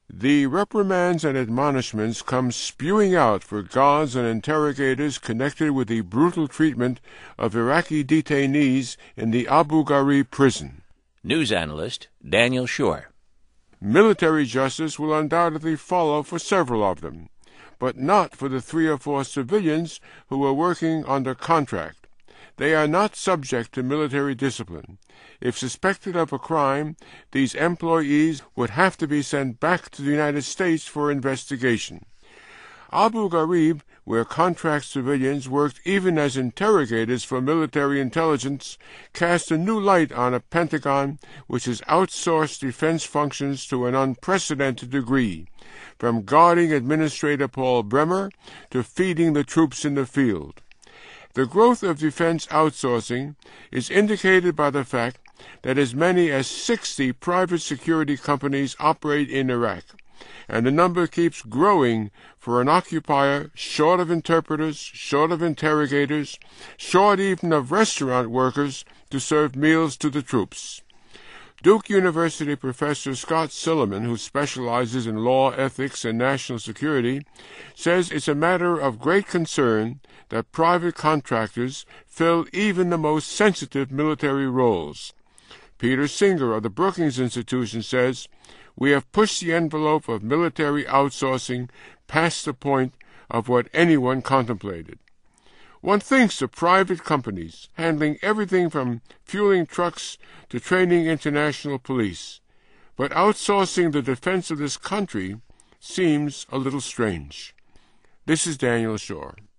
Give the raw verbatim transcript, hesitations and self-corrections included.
The reprimands and admonishments come spewing out for guards and interrogators connected with the brutal treatment of Iraqi detainees in the Abu Ghraib prison. News analyst Daniel Shore. Military justice will undoubtedly follow for several of them, but not for the three or four civilians who are working under contract. They are not subject to military discipline. If suspected of a crime, these employees would have to be sent back to the United States for investigation. Abu Ghraib, where contract civilians worked even as interrogators for military intelligence, cast a new light on a Pentagon which has outsourced defense functions to an unprecedented degree, from guarding Administrator Paul Bremer to feeding the troops in the field. The growth of defense outsourcing is indicated by the fact that as many as sixty private security companies operate in Iraq, and the number keeps growing for an occupier short of interpreters, short of interrogators, short even of restaurant workers to serve meals to the troops. Duke University professor Scott Silliman, who specializes in law, ethics, and national security, says it's a matter of great concern that private contractors fill even the most sensitive military roles. Peter Singer of the Brookings Institution says, "We have pushed the envelope of military outsourcing past the point of what anyone contemplated." One thinks of private companies handling everything from fueling trucks to training international police, but outsourcing the defense of this country seems a little strange. This is Daniel Shore.